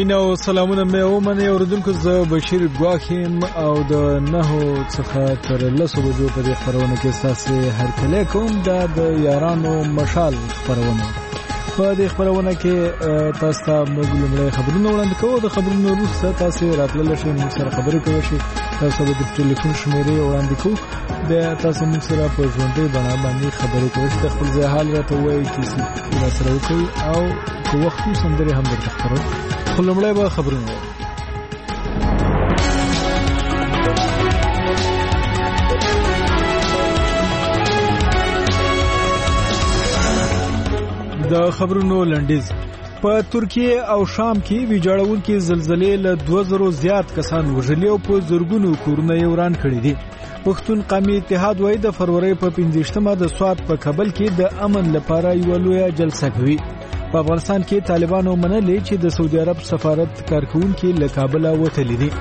مینو سلامونه مې ومنئ اوریدونکو، زه بشیر ګواښ یم او د 9 څخه تر 10 بجو په دې خبرونه کې ستاسو هرکلی کوم. دا د یارانو مشال خبرونه. په دې خبرونه کې تاسو ته موږ لومړی خبرونه وړاندې کوو. د خبرونو وروسته تاسو راتللی شئ موږ سره خبرې کولی شئ. تاسو به د ټلیفون شمیرې وړاندې کوو، بیا تاسو موږ سره په ژوندۍ بڼه باندې خبرې کولی شئ. د خپل ځای حال راته ووایئ چې څه راسره وکړئ او که وخت وي سندرې هم درته خپروو. خو لومړی به خبرونه وو. د خبرونو لنډیز. په ترکیه او شام کې ویجاړونکې زلزلې له 2000 زیات کسان وژلي او په زرګونو کورونه یې وران کړي دي. پښتون قومي اتحاد وايي د فروری په 15مه د سوات په کابل کې د امن لپاره یو لویه جلسه کوي. په افغانستان کې طالبانو منلي چې د سعودي عرب سفارت کارکونکي له کابل وتلي دي.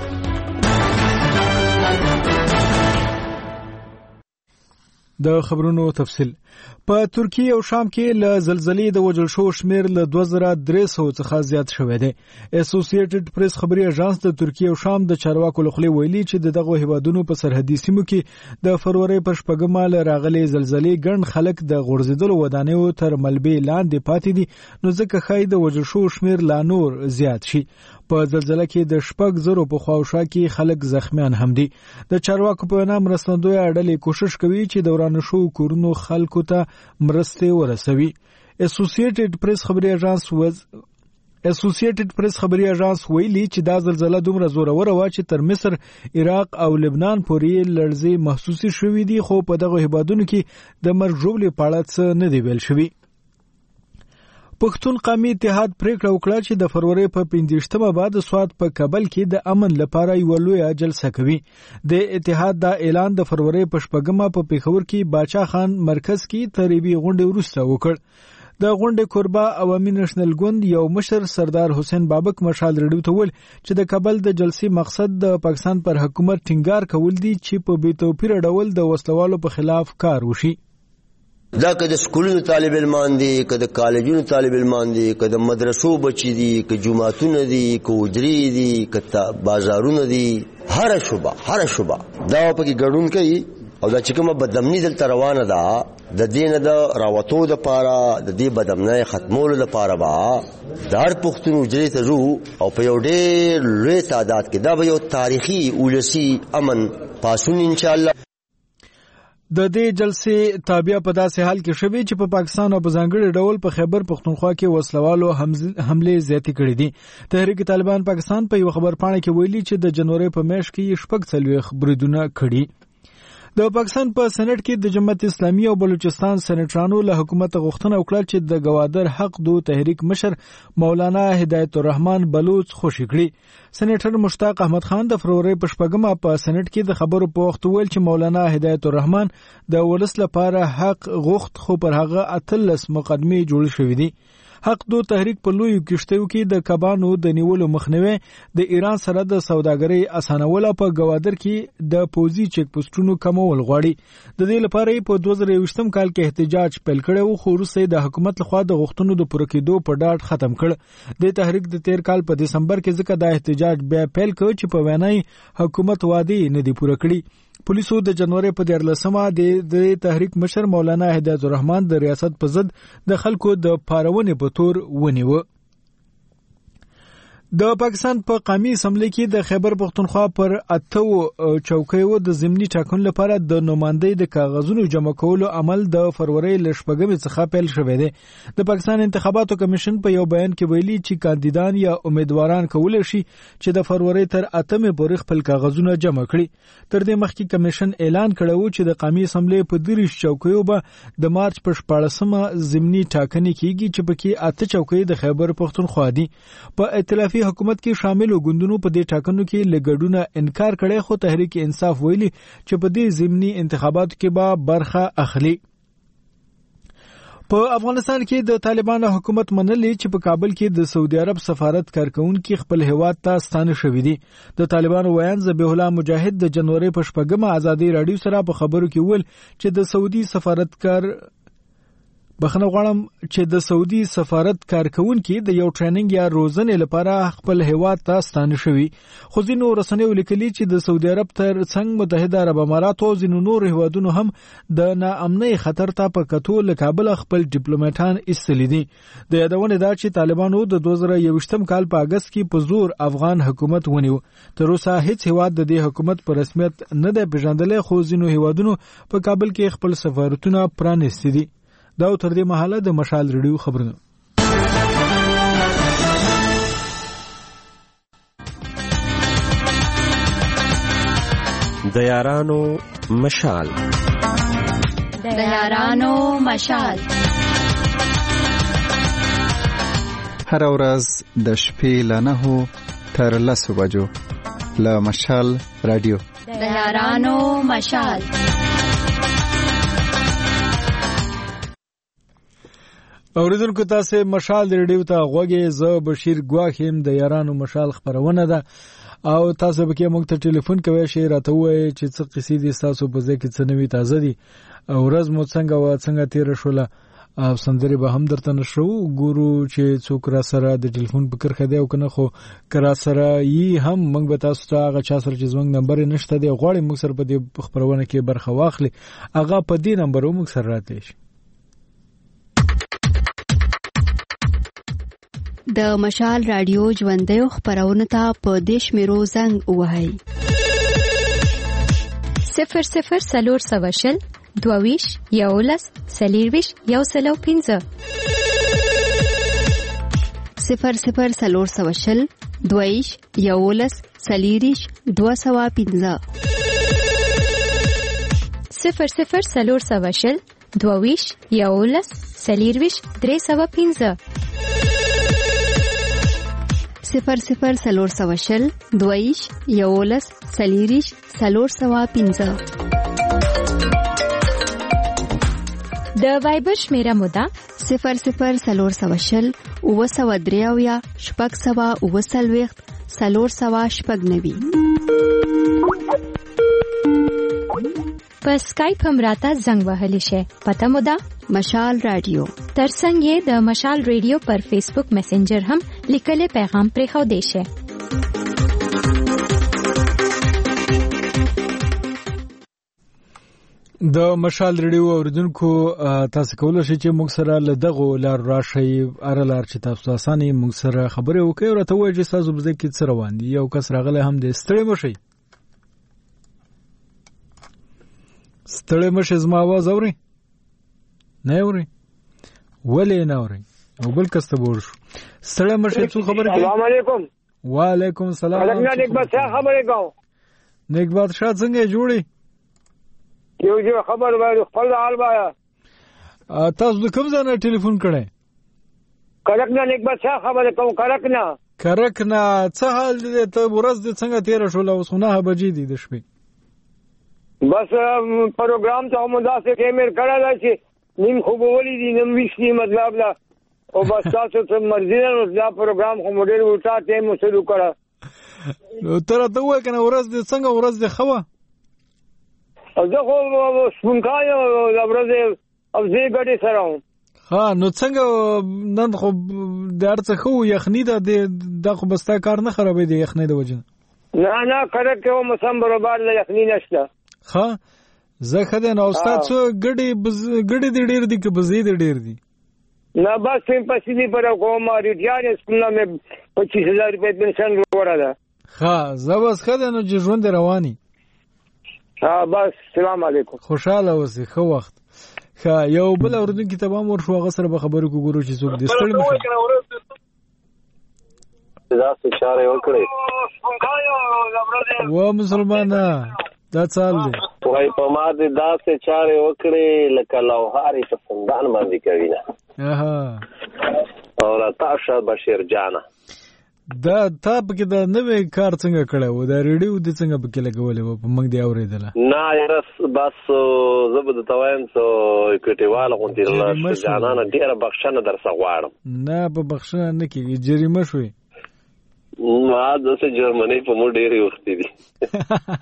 د خبرونو تفصیل. په ترکیه او شام کې له زلزلې د وژل شو شمیر له 2300 څخه زیات شوی دی. اسوسییټډ پریس خبري اژانس د ترکیه او شام د چارواکو لخوا ویلي چې دغه هیوادونو په سرحدي سیمو کې د فروری په 8مه راغلي زلزلې ګڼ خلک د غورځیدلو ودانیو تر ملبې لاندې پاتې دي، نو ځکه خای د وژل شو شمیر لا نور زیات شي. په زلزلې کې د 6,000 په خواوشا کې خلک زخمیان هم دي. د چارواکو په وینا مرستندوی اړلې کوشش کوي چې دوران شو کورونو خلکو ته مرسته ورسوي. اسوسییټډ پریس خبري اژانس ویلي چې دا زلزلہ دومره زوروره و چې تر مصر، عراق او لبنان پورې لړزې محسوسې شوې دي، خو په دغه هیوادونو کې د مرګ ژوبلې په اړه څه نه دی ویل شوی. پښتون قومي اتحاد پریکړه وکړه چې د فروری په 15مه بعد سوات په کابل کې د امن لپاره یو لویه جلسه کوي. د اتحاد دا اعلان د فروری په 8مه په پیښور کې باچا خان مرکز کې تریبي غونډه وروسته وکړ. د غونډې کوربه عوامي نېشنل ګوند یو مشر سردار حسین بابک مشال رډیو ته ویل چې د کابل د جلسې مقصد د پاکستان پر حکومت ټینګار کول دي چې په بې توپیر ډول د وسلوالو په خلاف کار وشي. دا که د سکولونو طالب علمان دي، که د کالجونو طالب علمان دي، که د مدرسو بچي دي، که جماعتونه دي، که وجري دي، که بازارونه دي، هر شوبه دا پکې ګډون کوي. او دا چې کومه بدامني دلته روانه ده د دې نه د راوتو دپاره، د دې بدامنۍ ختمولو دپاره به د هر پښتون وجرې ته ځو او په یو ډېر لوی تعداد کې دا به یو تاریخي ولسي امن پاسون انشاءالله. د دې جلسې تابع په داسې حال کې شوی چې په پاکستان او په ځانګړي ډول په خیبر پختونخوا کې وسلوالو حمله زیاتې کړې دي. تحریک طالبان پاکستان په یو خبرپاڼه کې ویلي چې د جنوري په میاشت کې 46 بریدونه کړي. د پاکستان په سېنات کې د جماعت اسلامي او بلوچستان سېناترانو له حکومت غوښتنه وکړه چې د گوادر حق دو تحریک مشر مولانا هدایت الرحمن بلوچ خوشی کړي. سېناتر مشتاق احمد خان د فروری په 8مه په سېنات کې د خبرو په وخت ویل چې مولانا هدایت الرحمن د ولس لپاره حق غوښت، خو پر هغه 18 مقدمې جوړ شوې دي. حق دو تحریک په لوی کشتیو کې د کبانو د نیولو مخنیوي، د ایران سره د سوداګرۍ اسانول، په گوادر کې د پوزي چک پوسټونو کمول غواړي. د دې لپاره په 2020 کال کې احتجاج پیل کړو، خو وروسته د حکومت لخوا د غوښتنو د پوره کېدو په ډاډ ختم کړ. د تحریک د 13 کال په دسمبر کې ځکه د احتجاج بیا پیل کړ چې په وینای حکومت وعده نه دی پوره کړی. پولیسو د جنوري په 14مه د تحریک مشر مولانا هدایت الرحمن د ریاست په ضد د خلکو د پارونې په تور ونیو. د پاکستان په قومي اسمبلی کې د خیبر پختونخوا پر 8 چوکیو د ضمني ټاکنو لپاره د نمائندۍ د کاغذونو جمع کولو عمل د فروری ل 8مه څخه پیل شوی دی. د پاکستان انتخاباتو کمیشن په یو بیان کې ویلي چې کاندیدان یا امیدواران کولای شي چې د فروری تر 8مه پورې خپل کاغذونه جمع کړي. تر دې مخکې کمیشن اعلان کړو چې د قومي اسمبلی په 30 چوکیو به د مارچ په 14مه ضمني ټاکنې کیږي چې پکې 8 چوکۍ د خیبر پختونخوا دي. په ائتلافي حکومت کې شامل غوندونو په دې ټاکنو کې لګډونه انکار کړي، خو تحریک انصاف ویلي چې په دې ضمني انتخاباتو کې به برخه اخلي. په افغانستان کې د طالبانو حکومت منلي چې په کابل کې د سعودي عرب سفارت کارکونکي خپل هیواد ته ستانه شوی دي. د طالبانو ویان ذبیح الله مجاهد د جنوري په 8مه ازادي رادیو سره په خبرو کې ویل چې د سعودي سفارتکار بخنه غواړم چې د سعودي سفارت کارکونکو د یو ټریننګ یا روزنې لپاره خپل هیواد ته ستانه شوي، خو ځینو رسنیو لیکلي چې د سعودي عرب تر څنګ متحده عرب امارات او ځینو نور هیوادونو هم د ناامنۍ خطر ته په کتو له کابل خپل ډیپلوماټان ایستلي دي. د یادونه ده چې طالبانو د 2021 کال په اگست کې په زور افغان حکومت ونیو. تر اوسه هیڅ هیواد د دې حکومت په رسمیت نه دی پیژندلی، خو ځینو هیوادونو په کابل کې خپل سفارتونه پرانیستي دي. دا تر دې مهاله د مشال ریډیو خبرونه. د یارانو مشال، د یارانو مشال. هر ورځ د شپې له 9 تر 10 بجو له مشال رادیو. د یارانو مشال. اوریدونکو تاسو مشال ریډیو ته غوږی. زه بشیر ګواخیم. د یارانو مشال خبرونه ده او تاسو به کې موږ ته ټلیفون کوئ شئ راته وایي چې څه قصې دي تاسو په ځکه څه نوي تازه دي او ورځ مو څنګه تیر شوله او سندري به هم درته نشو ګورو چې څوک را سره د ټلیفون په کرخه دی او کنه، خو کرا سره یي هم موږ به تاسو ته هغه چا سره چې زموږ نمبر نشته دی غواړي موږ سره په دې خبرونه کې برخه واخلي، هغه په دې نمبر موږ سره راته شي. د مشال رادیو ژوندۍ خبرونه ته په دیش میرو زنګ وهاي 00 سلور سواشل دوویش یولس سلیرویش یوسلو 15 00 سلور سواشل دوویش یولس سلیریش 215 00 سلور سواشل دوویش یولس سلیرویش 315 00 سلور سواشل دوویش یولس سلیریش 315 د وایبر شمیره مودا 00 سلور سواشل او سوادریاویا شپږ سوا او سلويخت سلور سوا شپږ نوي. په سکایپ هم راته زنګ وهلی شي. پته مودا مشال رادیو. ترڅنګ یې د مشال رادیو پر فیسبوک میسنجر هم لیکل پیغام پرې خو دی شي. د مشال ریډیو اوریدونکو تاسو کولای شئ چې موږ سره له دغه لار راشي ارلار چې تاسو اسانه موږ سره خبرې وکړئ او راته وایي چې تاسو بزه کې څه روان دي. یو کس راغلی هم د ستړي مشي زما आवाज اوري نه اوري ولې نه اوري او بل کس ته ورشو ستړي مشي څه خبره کوي. السلام علیکم. وعلیکم السلام. الګنا نیک بادشاہ خبرې کوم. نیک بادشاہ څنګه جوړي؟ یو خبر وایي خپل حال وایا. تاسو کوم ځای ټلیفون کړئ؟ کرکنا نیک بادشاہ خبرې کوم. کرکنا څه حال دې ته ورځ دې څنګه تیر شول او سونه بجې دي د شپې؟ بس پروګرام ته مودا سے کیمر کړل چې نیم خوب ولې دي نیم وشتي مطلب لا او بس تاسو ته مرزي نه دا پروګرام خو موډل وټا ته مو شروع کړه. نو تر ته وای کنه ورځ دې څنګه ورځ دې خوا او زه خو سپونکای او ورځ او زه ګډي سره ها نو څنګه نن خو درڅ خو یخنی ده د خو بستا کار نه خرابې دي یخنی د وجه نه کړه کې و مسم برابر لا یخنی نشته. ها زه خدای نو استاد څو ګډي دې ډېر دي کې بزې دې ډېر دي نه بس په سیدی پر کوم ریټیان اسکول مې 25000 روپے پنشن وروړه ده. ها زبس خدای نو ژوند رواني. ها بس سلام علیکم. خوشاله اوسې خو وخت. ها یو بل اوردونکو ته به مور شو هغه سره به خبرې کوو چې څوک دې ستړي مشه دا څه چاره وکړي و مسلمانه دا څال دی وای په ما دې دا څه چاره وکړي لکه لوهاري په سندان باندې کوي نه او تاسو بشیر جانا دا تا پکې دا نوې کار څنګه کړو دا ریډیو د څنګه پکې لګولې و په موږ دی اوریدله نه یارس بس زبد تویم سو کټیواله غونډې الله جانانه ډیره بخښنه درڅ غواړم. نه په بخښنه نه کیږي جریمه شوې ما دسه جرمنی په مو ډېری وخت دي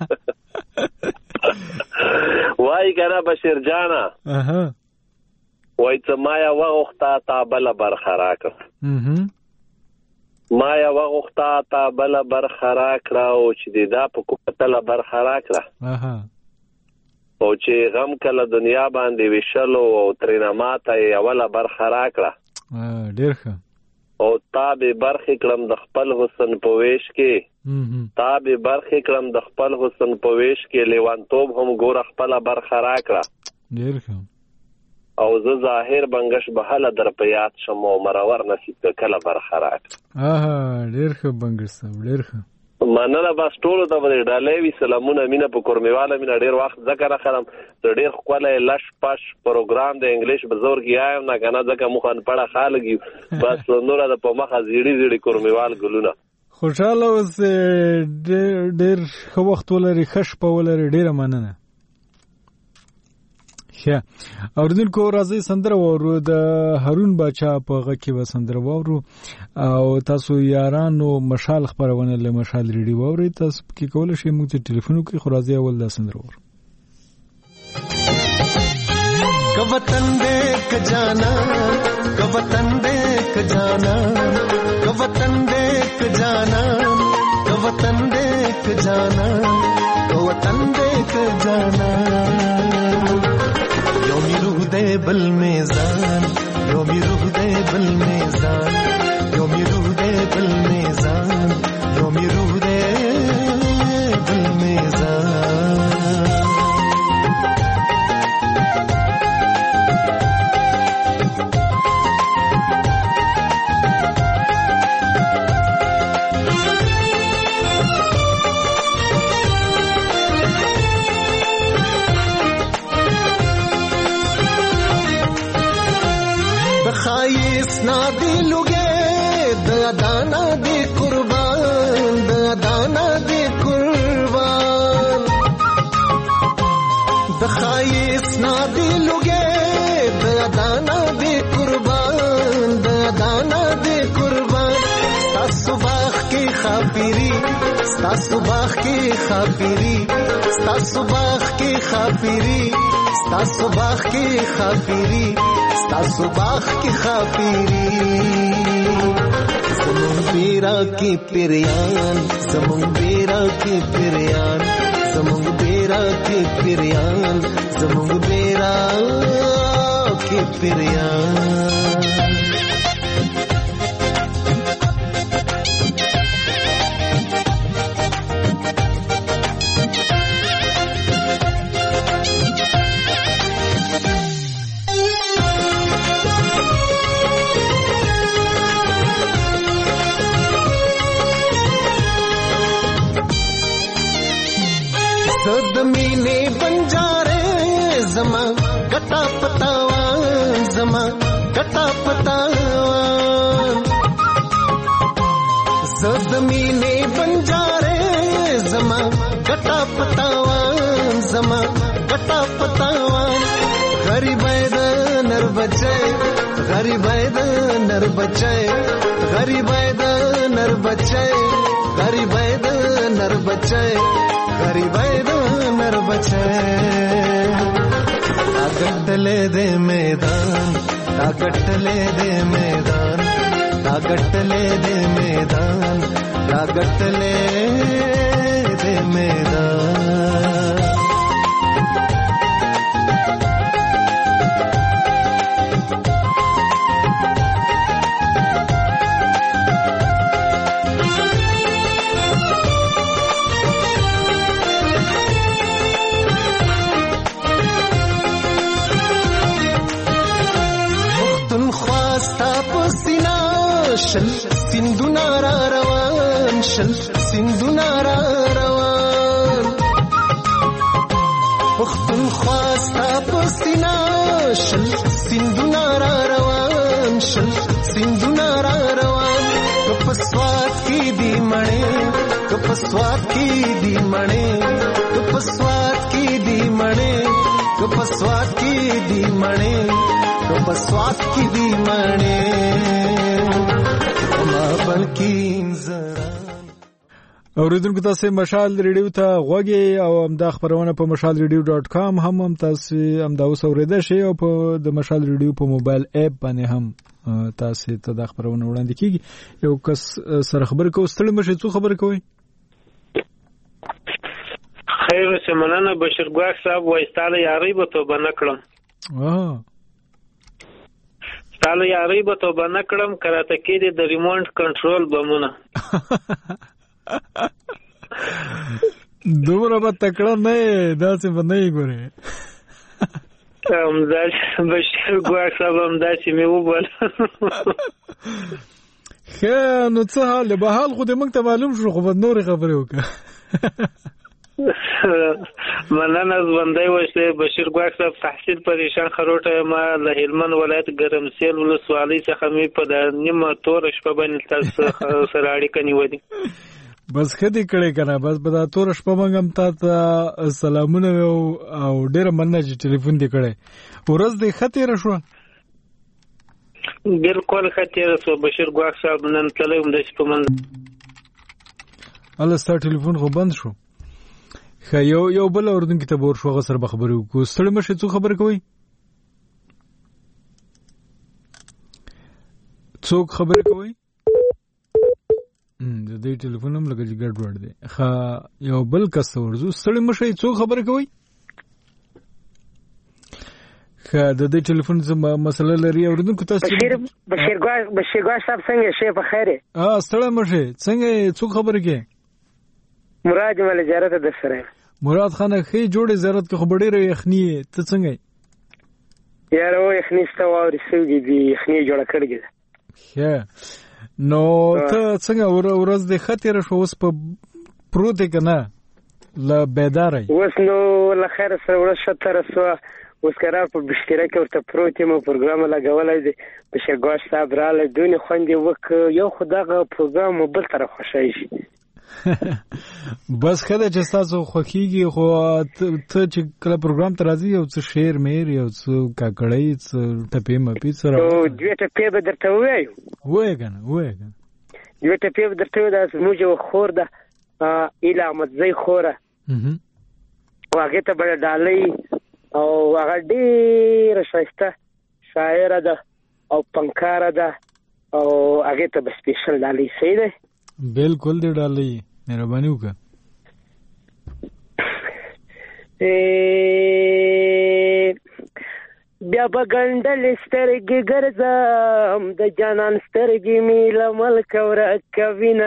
وای کنه بشیر جانا وای څه ما یا وغوښته تا بله برخه راکړه ما یا وغوښته تا بله برخه راکړه او چې د دا په کوپتله برخه راکړه او چې غم کله دنیا باندې ویشلو او ترېنه ماته یې اوله برخه راکړه ډېر ښه او تا به برخې کړم د خپل حسن په ویش کې تا به برخې کړم د خپل حسن په ویش کې لیوانتوب هم ګوره خپله برخه راکړه ډېر ښه او زه ظاهر بنګش به هله در په یاد شم او مرور نصیب که کله برخه راکړه ډېر ښه بنګش صاحب ډېر ښه مننه بس ټولو ته به ډالۍ وي سلامونه مینه په کورمیواله مینه ډېر وخت ځکه راخلم د ډېر ښکلی لش پش پروګرام د انګلیش په زور کې آیم نه که نه ځکه موږ انپړه خلک یو بس نوره د په مخه زیړي زیړي کورمیوال ګلونه خوشحاله اوسې ډېر ښه وخت ولري ښه شپه ولري ډېره مننه ښه اوریدونکو راځئ سندره واورو د هارون باچا په غږ کې به سندره واورو او تاسو یارانو مشال خپرونه له مشال ریډیو واورئ تاسو کې کولی شئ موږ ته ټلیفون وکړئ خو راځئ اول دا سندره واورو که وطن دیکھ جانا که وطن دیکھ جانا که وطن دیکھ جانا که وطن دیکھ جانا که وطن دیکھ جانا یومی روح دے بل میزان یومی روح دے بل میزان یومی روح دے بل میزان یومی روح دے بل میزان ना दिलुगे दाना दे कुर्बान दाना दे कुर्बान दखाइस ना दिलुगे दाना दे कुर्बान दाना दे कुर्बान सुबाह की खापिरी सुबाह की खापिरी सुबाह की खापिरी सुबाह की खापिरी सुबाह की खापिरी ज़मुन बेरा की पिरियान ज़मुन बेरा की पिरियान ज़मुन बेरा की पिरियान ज़मुन बेरा की पिरियान मीने बंजारे जमा गटा पतावान जमा गटा पतावान ज़मीने बंजारे जमा गटा पतावान जमा गटा पतावान गरीबैद नर बचे गरीबैद नर बचे गरीबैद नर बचे गरीबैद नर बचे गरीबैद नर बचे ताकत ले दे मैदान ताकत ले दे मैदान ताकत ले दे मैदान ताकत ले दे मैदान شل سندونا را روان شل سندونا را روان پختون خواستا پستینا شل سندونا را روان شل سندونا را روان کپسوات کی دی مڑے کپسوات کی دی مڑے کپسوات کی دی مڑے کپسوات کی دی مڑے کپسوات کی دی مڑے اوریدونکو تاسو مشال ریډیو ته غوږی او همدا خبرونه په mashalradio.com هم تاسو همدا اوس اوریدئ شئ او په د مشال ریډیو په موبایل اپ باندې هم تاسو ته د خبرونه وړاندې کیږي. یو کس سره خبر کو ستړي مشه څو خبر کوي. خیر سمنانه بشیر ګواښ صاحب وایستاله یاري به توبه نکړم. ستاله یاري به توبه نکړم کراته کې د ریموټ کنټرول بمونه دومره به تکړه نه داسې به نه ګورې. بشیر ګواښ صاحب همداسې مې وبل. ښه نو څه حال به حال خو دې موږ ته معلوم شو خو به نورې خبرې وکړه. مننه ژوندی اوسئ. بشیر ګواښ صاحب تحصیل پریشان خروټه ما له هلمند ولایت ګرمسیل ولسوالۍ څخه مې په د نیمه توره شپه باندې تاسو سره اړیکه نیولې. بس ښه دې کړې که نه بس په دا توره شپه باندې هم تا ته سلامونه او ډېره مننه چې ټلیفون دې کړی. ورځ دې ښه تېره شوه؟ بلکل ښه تېره شوه بشیر ګواښ صاحب. نن تللی وم داسې په منځ هله ستا ټلیفون خو بند شو. ښه یو بل اورېدونکي ته به ورشو هغه سره به خبرې وکړو. ستړي مه شئ څو خبرې کوئ؟ څوک خبرې کوئ؟ د دې ټلیفون هم لکه چې ګډوډ دی. ښه یو بل کس ته ورځو. ستړي مه شئ څوک خبرې کوئ؟ ښه د دې ټلیفون مسله لري اورېدونکو تاسو. بشیر ګواښ صاحب څنګه شئ؟ په خیر یې؟ ستړی مه شئ. څنګه څوک خبرې کوي؟ مراد مال زیارت د سره. مراد خانه خې جوړې زیارت کې خو ډېره یخني ته څنګه یې؟ یاره و یخني سته واورې سوي دي یخني جوړه کړې ده. ښه نو ته څنګه ورځ دې ښه تېره شوه اوس په پروت یې که نه له بیداره یې؟ اوس نو له خیره سره ورځ ښه تېره شوه. اوس قرار په بستره کې ورته پروت یم او پروګرام لګولی دی. بشیر ګواښ صاحب راغلی دونې خوند یې وکړ. یو خو دغه پروګرام مو بل طرف خوښی شي. بس ښه ده چې ستاسو خوښېږي خو ته چې کله پروګرام ته راځي یو څه شعر میر یو څه کاکړۍ څه ټپې مپې څه دوې ټپې به درته ووایو. ووایه که نه ووایه که نه. دوې ټپې به درته ووایو. دا زموږ یوه خور ده ایله احمدزۍ خوره او هغې ته به ډالۍ او هغه ډېره ښایسته شاعره ده او فنکاره ده او هغې ته به سپیشل ډالۍ صحیح دی؟ بالکل دې ډالۍ مهرباني وکړه. بیا به ګنډلې سترګې ګرځم د جانان سترګې مې له ملکه ورکوینه.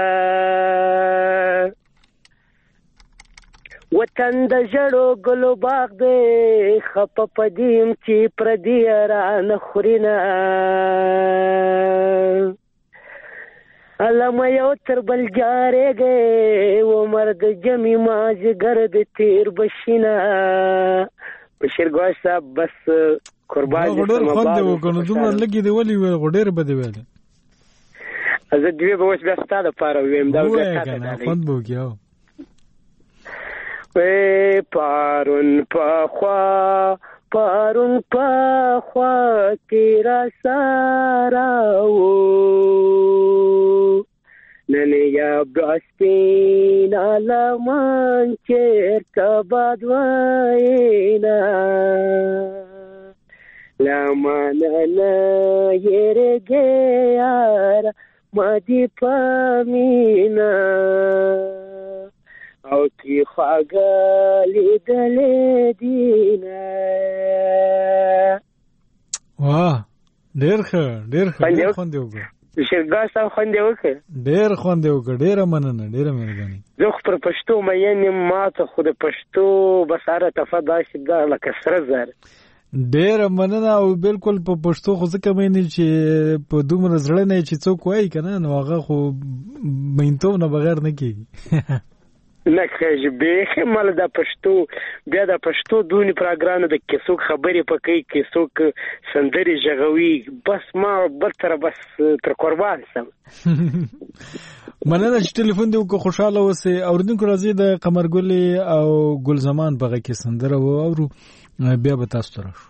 وطن د ژړو ګلو باغ دی خپه په دې یم چې پردي رانه خورینه. علامه یو تر بل جارېږي عمر د جمعې مازدیګر د تېر بشینه. بشیر ګواښ صاحب بس قربان دې ډېر خوند دې وکړ نو دومره لږې دې ولې ویل خو ډېر به دې ویلې. زه دوی به اوس بیا ستا دپاره ویم دا ووایه که نه خوند به وکړي. پارون پخوا کې را سارا وو نن یا برسپین علمان چرته باد واینا لمنه یرګه یار مدي پامینا او تی خواګلی دلې دینه. واه ډېر ښه خوند وکړ. شرګا صاحب خوند وکړ. ډېر خوند وکړ. ډېره مننه ډېره مهرباني. زه خو پر پښتو مین یم ماته خو د پښتو بساره تفه داسې ده لکه سره زر. ډېره مننه او بالکل په پښتو خو ځکه مینې چې په دومره زړه نه چې څوک وایي که نه نو هغه خو مینتوب نه بغیر نه کېږي. نه کېږي بیخي ماله دا پښتو بیا دا پښتو دونې پروګرام ده کې څوک خبرې پکوي کې څوک سندرې غږوي بس ما بل طرف بس تر قربان سم. مننه چې ټلیفون دې وکړو خوشحاله اوسئ. اورېدونکو راځي د قمرګلې او ګل زمان په غږ کې سندره واورو بیا به تاسو ته راشو.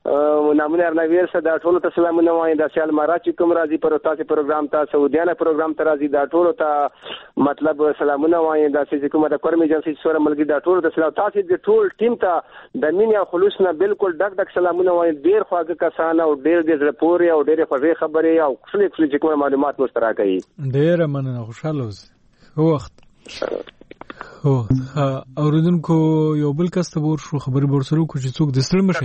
نامونه ارنویر سره دا ټول ته سلامونه وایم د سیال مراچ کوم راځي پر تاسو پروګرام ته سعودیانه پروګرام ته راځي دا ټول ته مطلب سلامونه وایم د سې کومه د کورم ایجنسی سره ملګری دا ټول د سلام تاسو د ټول ټیم ته د مینې او خلوص نه بالکل ډک سلامونه وایم ډیر خواږه کسان او ډیر د پوري او ډیر خوږه خبرې او څه کوم معلومات مشترک کړي ډیر مننه خوشاله اوسئ وخت هو اوریدونکو یو بل کس ته ورشو خبرې ورسره کو چې څوک د ستړي مشي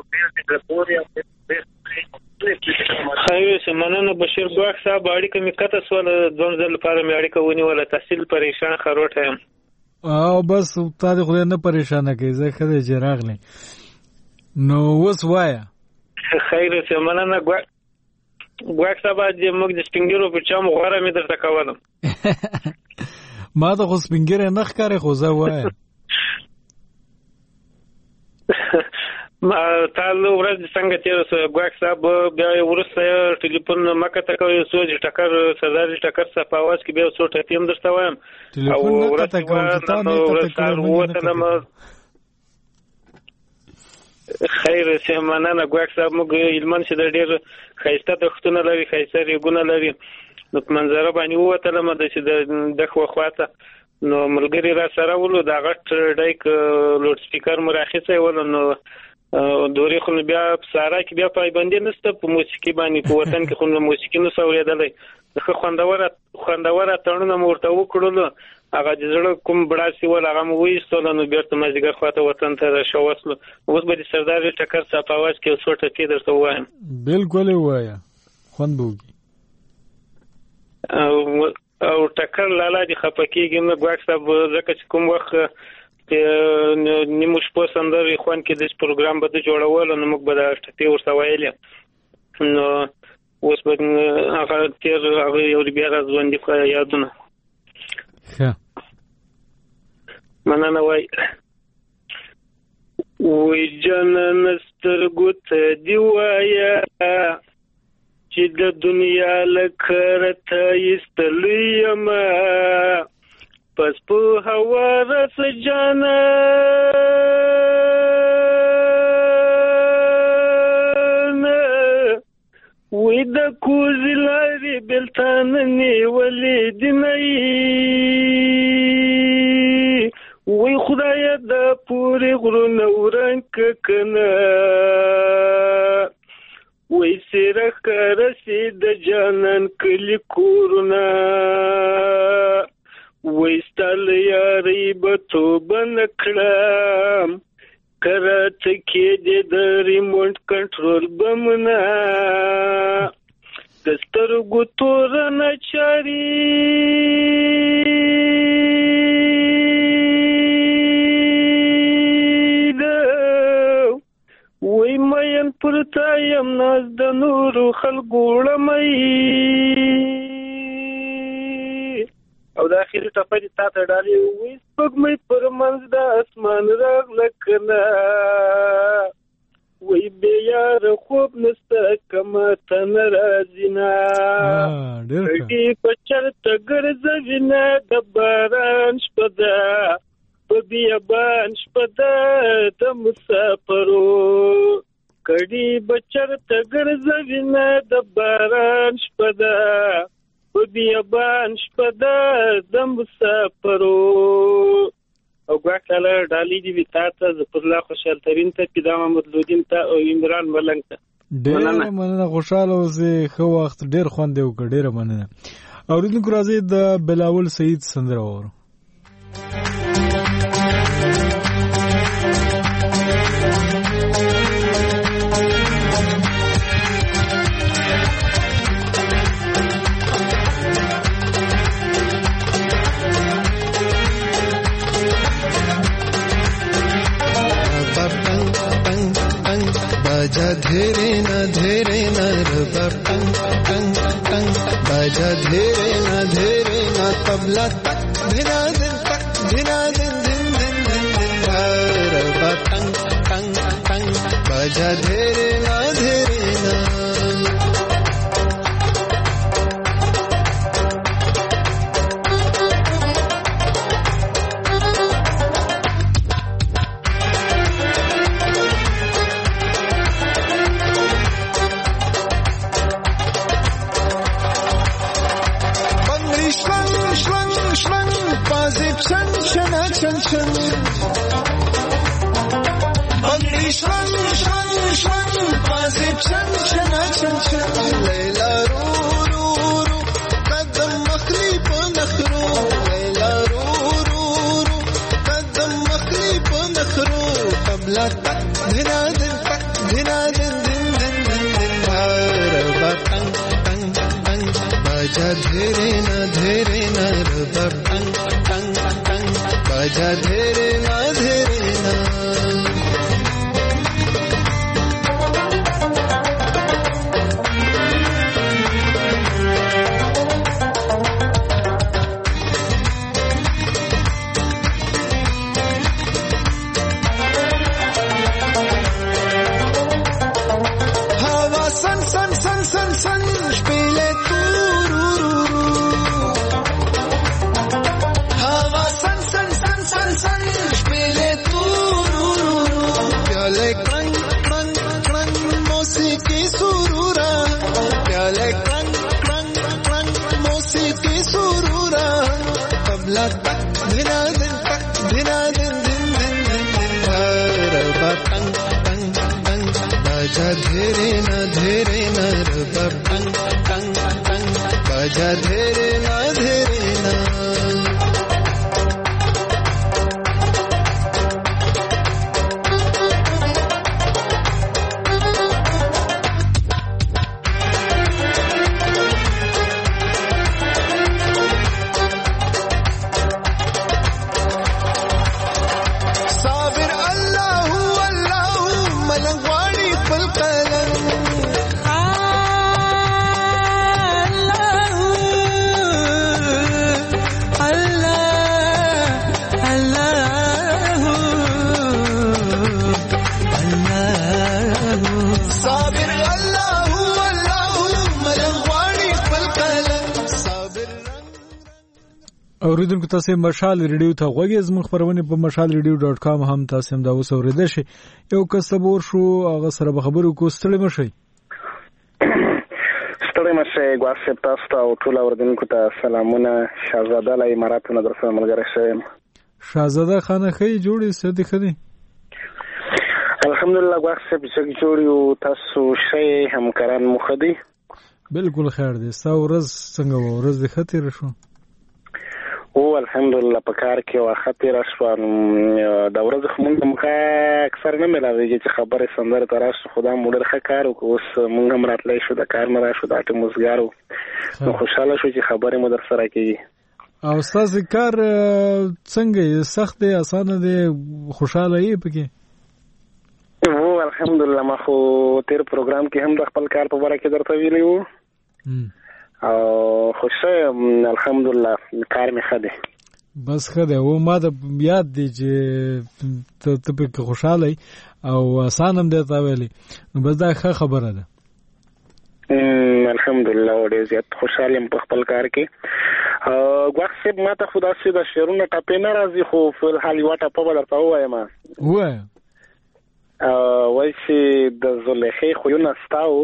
خایو سمنه بشیر ګواخ صاحب اړیکه می کته سول ځون ځل لپاره می اړیکه ونی ولا تحصیل پریشان خروټه او بس تا دې خو نه پریشان کی زه خدای جراغلی نو وس وایا خیر سمنه ګواخ صاحب دې موږ د سپینګرو په چا مغوره می درته کولم ما د خو سپینګره نه ښکارې خو زه وایم ما تعالو ورځ څنګه تیر سو ګواک صاحب بیا ورسته ټلیفون مکه ته کوي سوج ټکر سردار ټکر صاحب आवाज کې بیا څو ټیم درته وایم او ورته کوم چې تا نه خیر سیمانه ګواک صاحب موږ علمان چې د ډیر خیسته تختونه لري خیسته ریګونه لري نو منظره باندې وته لمه د خو خواته نو ملګری را سره ولو دا غټ ډایک لوډ سپیکر مراخصه ول نو دوري خو بیا سارا کې بیا پایبندي نشته په موسیقي باندې په وطن کې خو موسیقي نو سوریدلې خو خوندوره تړونه مرته وکړل هغه د زړه کوم بڑاسي ول هغه مو وېستل نو بیرته مزګر خواته وطن ته شوسل اوس به سردار ټکر صاحب आवाज کې څوټه کې درته وایم بالکل وایا خوند بوږي او ټکر لاله دي خپکیږي نو ګواک صاحب زکه چې کوم وخت نیمه شپه سندري خوان کې د پروګرام به جوړول نو موږ به د ټټي ورته ویلې نو اوس به هغه تیر هغه یو بیا راځوندې خو یادونه ښه مننه وای جنن سترګو دی وایا چې د دنیا لکرته یستلیم پس په هوا رس جانا وې د کوزلاري بلتان نیولې دني وې خدای د پوری غرونه ورنک کنه وې سره کرسي د جانان کلی کورونه وې ستل یاري بتو بنکړم کرات کې د ریموټ کنټرول بمنا دستر ګتور نه چاري وې مېن پرتایم ناز د نور خلګوړ مې او د اخیری ټپه دې تاسو ډالې وې سپګمې پر منځ د اسمان راغله کنه وې بیا خوب نسته کما تن راځینا دې پچرته ګرځوینه د باران شپه په بیابان شپه د مسافرو کړي بچرته ګرځوینه د باران شپه په بیابان شپه د مسافرو او ګواکاله ډالۍ دی وتا ته ظفر الله خوشحال ترين ته پیدا محمد لودین ته او عمران ملنګ ته ډېر مننه خوشاله اوسې خو وخت ډېر خوند دی او ډېر مننه اوریدونکو راځي د بلاول سعید سندره وره बाजा धेरे न रबा टंग टंग टंग बाजा धेरे न तबला तक धिना दिन दिन रबा टंग टंग टंग बाजा धेरे न چن بنگړي شرنګ شرنګ شرنګ بازي چن چن چن چن لیلا رو رو رو قدم مخلي په نخرو لیلا رو رو رو قدم مخلي په نخرو قبل تک دنا دن تک دنا دن دن دن دن دن ربا تنگ تنگ تنگ باجا دھیرے نہ ربا تنگ تنگ تنگ باجا دھیرے نہ دھیرے نہ ربا تنگ تنگ تنگ باجا دھیرے نہ اوریدونکو تاسو مشال ریډیو ته غوږی زموږ خبرونه په mashalradio.com هم تاسو هم دا وسوریدل شي یو کسبور شو هغه سره خبرو کو ستړي مشي ګواسپ تاسو ته ټول اوریدونکو ته سلامونه شاهزاده له اماراتونو درسره ملګری شوم شاهزاده خانه خې جوړې سده خدي الحمدلله ګواسپ چې جوړیو تاسو شي همکاران مخدي بالکل خیر دي ورځ څنګه ورځ د خطر شو او الحمدلله په کار کې وخت را شو دا ورځ موږ مخه اکثر نه ملاويږي چې خبره سندره تراش خدا موږ ښه کار اوس موږ هم راتلای شو د کار نه را شو د ټموزګارو نو خوشاله شو چې خبره مو در سره کوي او تاسو کار څنګه سخت دی اسانه دی خوشاله یې پکې او الحمدلله ما خو تیر پروګرام کې هم د خپل کار په اړه کې درته ویلو او خوشاله الحمدلله کار می خده بس خده و ما د یاد دی چې ته په خوشاله او اسانم دی تا ویلي بس دا ښه خبره ده الحمدلله ډېر زیات خوشاله په خپل کار کې غواړم ما ته خدا سي د شعرونه ټاپې نه راځي خو په حال یو ټاپه بدرته وایم وای چې د زلیخې خوونه ستاو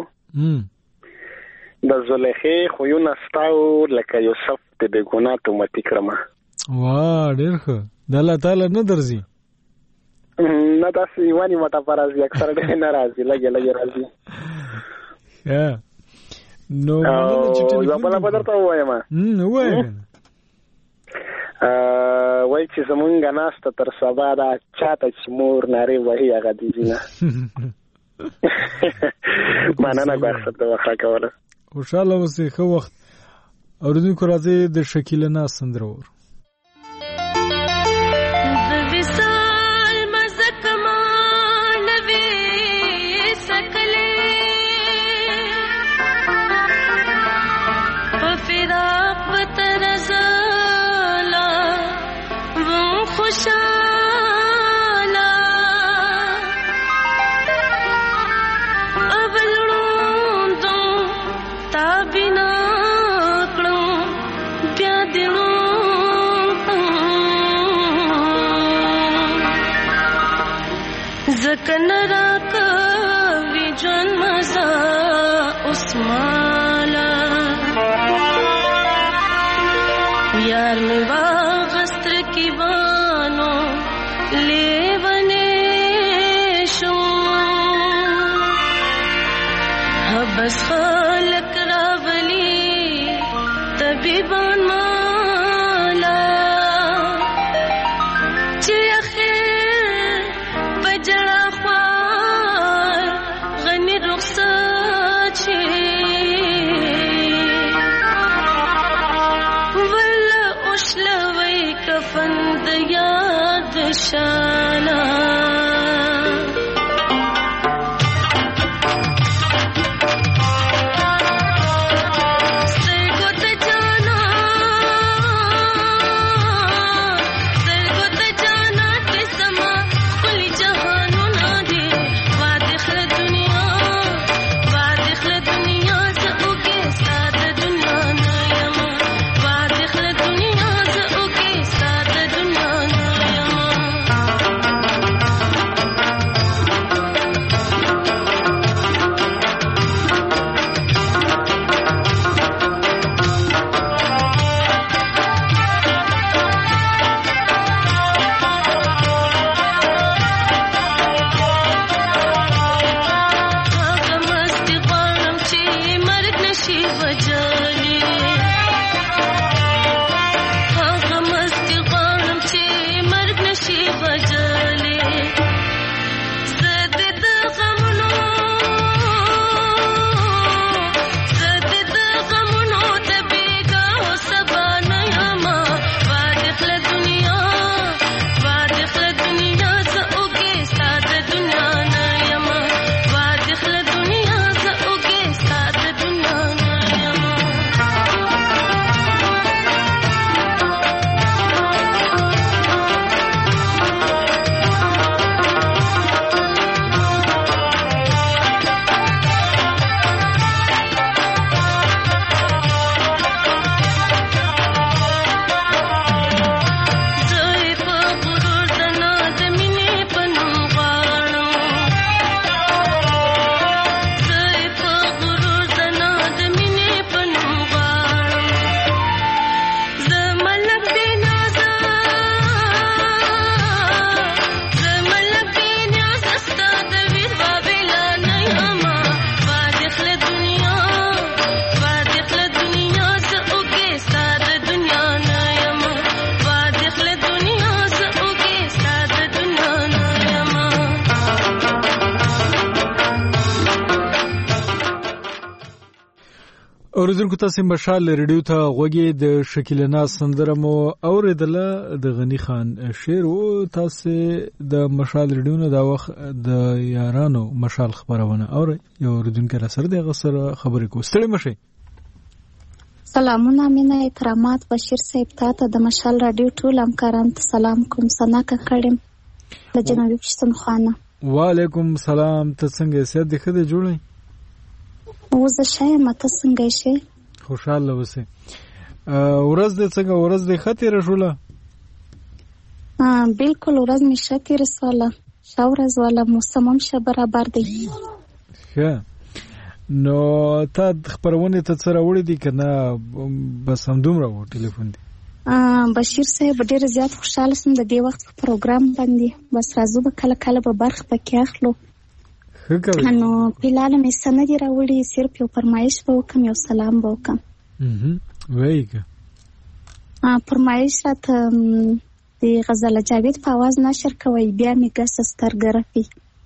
د زلیخې خوونه ستاو لکه یوسف د بیګنا ته متي کړم واه ډېر ښه د الله تعالی نه درځي نه تاسو یوانی مټه پرازي اکثر ډېر ناراضي لګي راځي نو زباله بدرته وایم وای چې زمونږ ناسته تر سبا دا چاته چې مور ناری وهي هغه دي نه مننه غواړم ته وخت کوله خوشاله اوسې ښه وخت اوریدونکو راځي د شکیله ناز سندرور زکن راکا وی جون مزا اسمالا یار می واغستر کی بانو بس خلق راولي طبيبان مالا چې اخر بجړه خوار غني رخصت شي ولا اوشلوي کفن د یاد شانا اوریدونکو تاسو مشال ریډیو ته غوږی د شکیلنا سندره مو اوریدله د غنی خان شعر او تاسو د مشال ریډیو نه دا وخت د یارانو مشال خبرونه اور یو اوریدونکو را سره د غسر خبرې کو ستړي مشه. سلامونه مینه احترامات بشیر صاحب ته د مشال رادیو ټول همکاران ته سلام کوم سنا کړم د جناب پښتونخوا. وعلیکم سلام ته څنګه سید د خدای جوړی وزه شای ماته څنګه شي خوشاله وسه ورځ د څنګه ورځ د خطر شوله بالکل ورځ می شتي رساله شاورز والا موسم هم شه برابر دی ښه نو تا خبرونه ته سره وړي دي کنه بس هم دومره و ټلیفون دی بشیر صاحب ډیر زیات خوشاله سم د دې وخت په پروګرام باندې بس راځو به کله کله به برخه پکې اخلو نو بلال مې سندې راوړي صرف یو فرمایش به وکم یو سلام به وکم وایګه فرمایش راته د غزل جاوید په आवाज نشر کوي بیا مې ګس سترګرفي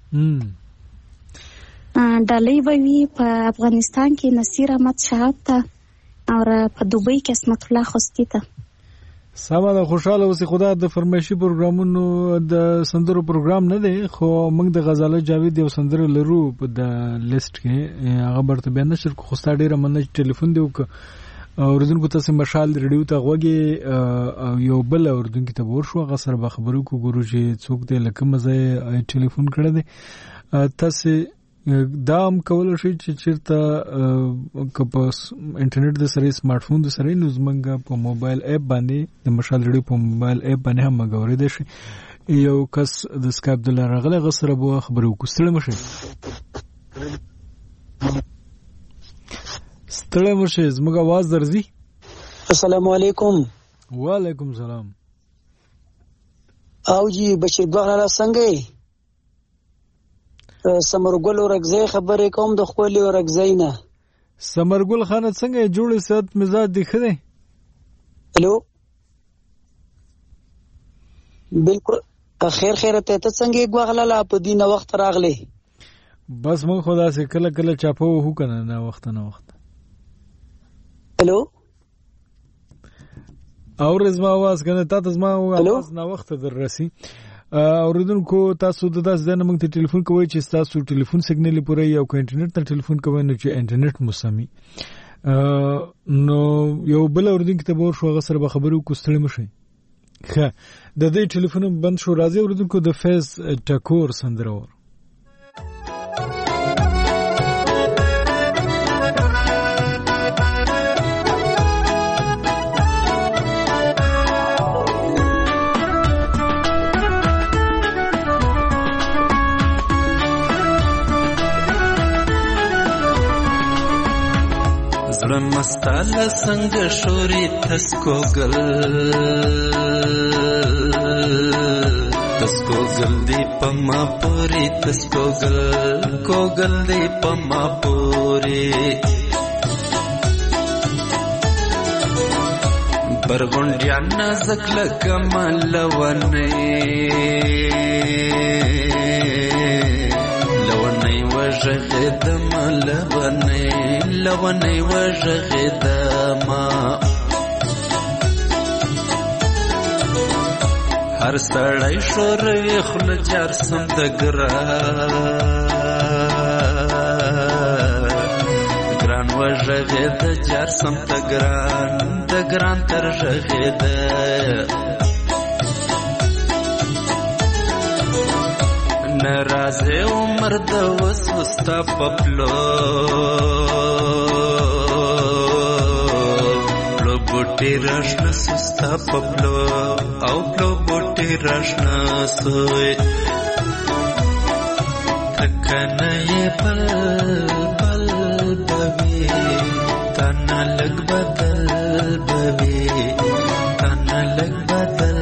ډالۍ وی په افغانستان کې نصیر احمد شهاب ته او په دوبۍ کې اسمت الله خوستی ته سبا د خوشاله اوسې خدا د فرمایشي پروګرامونو د سندرو پروګرام نه دی خو موږ د غزاله جاوید یو سندره لرو په د لیست کې هغه برته بیان نشر خو ستا ډیره مننه ټلیفون دی وک اوردونکو تاسو مشال ریډیو ته غوږی یو بل اوردونکو ته ورشو هغه سره به خبرو کو ګورو چې څوک دی لکه مزه ټلیفون کړی دی تاسو دام کول شي چې چیرته کپس انټرنیټ د سره سمارټ فون د سره نو زمونږ په موبایل اپ باندې د مشال ریډیو په موبایل اپ باندې هم غوړې دي شي یو کس د سکایپ د لارغله غسر به خبرو کوستله مشه ستړی مشه زموږ आवाज درځي. السلام علیکم. وعلیکم سلام. او جی بشیر دوه څنګه سمرګل ورغزي خبرې کوم د خپل ورغزي نه. سمرګل خان څنګه جوړ صحت مزاج دی خره؟ هلو بالکل خیر ته څنګه غوغلاله په دینه وخت راغلی؟ بس مون خدا سي کله کله چاپو هو کنه نه وخت. هلو اور زما आवाज کنه تاسو زما आवाज نه وخت در رسی. اوریدونکو تاسو د داس دنه موږ ته ټلیفون کوی چې تاسو ټلیفون سیګنل پوره یو کو انټرنیټ ته ټلیفون کوی نو چې انټرنیټ موسمي نو یو بل اوریدونکو ته ور شو غسر به خبرو کوستړی مشي. ښه د دې ټلیفون بند شو راځي اوریدونکو د فیس ټکور سندرور. مستاله څنګه شوري تسکو گل دی پما پوری تسکو گل دی پما پوری برغونډیا نازک لکمل لونی وژغدم لونی وژغدم هر سړی شورې خل جار سم د ګران وژغد جار سم د ګران تر ژغد نرازه عمر د وسوستا پپلو پلو بوټي راشنا سستا پپلو او پلو بوټي راشنا سوی تکنه پل بوي تانا لګ بدل بوي تانا لګ بدل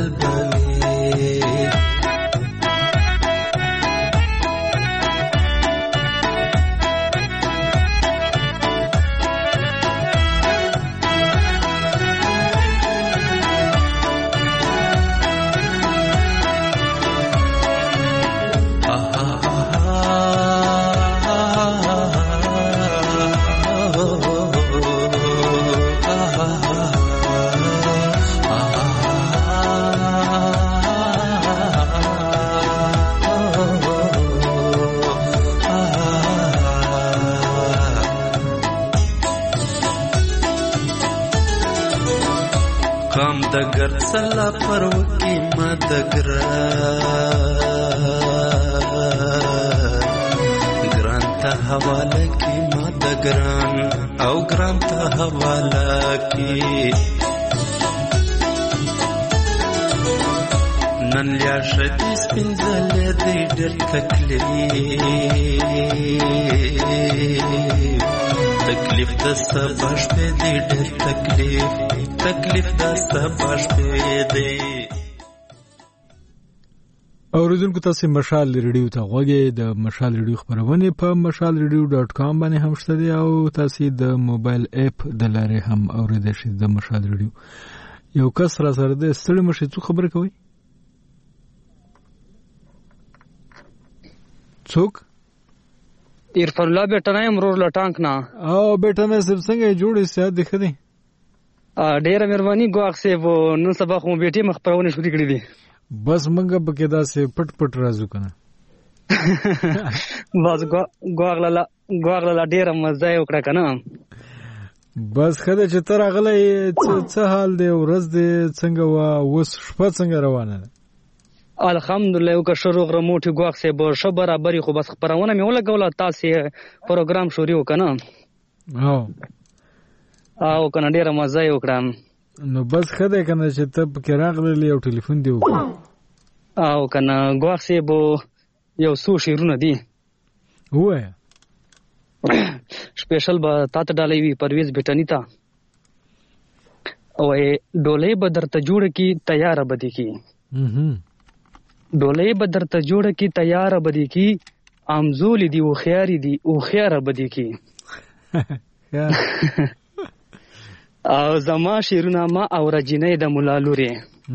دگر سلا پرو کی مدگران تا حواله کی مدگران او گران تا حواله کی نن لیا شدی سپینزل دی ډېر تکلیف د سباش په دی ډېر تکلیف د سباش په دی. اوریدونکو تاسو مشال ریډیو ته غوږی د مشال ریډیو خبرونه په mashalradio.com باندې هم شته دي او تاسو د موبایل اپ د لارې هم اوریدئ شئ د مشال ریډیو. یو کس را سره د ستړي مشه څو خبر کوي څوک عرفان الله بیٹا نه امرور لټانک نه او بیٹا مې سب څنګه جوړې سات دی خدي ډېر مهرباني ګواخ سه وو نن سبا خو بیٹي مخبرونه شروع کړې دي بس منګه بکې دا سه پټ رازو کنه بس ګواغلا ډېر مزه وکړه کنه بس خدای چې تر غلې څه حال دی ورځ دی څنګه وا وس شپه څنګه روانه ده الحمدلله او که شروع غرموټي ګواخ سه به ش برابرې خو بس خبرونه مې ولګوله تاسو پروګرام شروع وکنه او کنه ډېر مزه وکړم نو بس خدای کنه چې ته پکې راغلی یو ټلیفون دی وکړه او کنه ګواخ سه به یو څو شیرونه دي وای سپیشل به تاسو ډالې وی پرویز بیٹانی تا او ډولې به درته جوړ کی تیار بدی کی ډولې به درته جوړ کی تیار بدی کی امزول دي او خيار دي او خيار بدی کی او زما شیرونه ما او رجینې د مولا لوري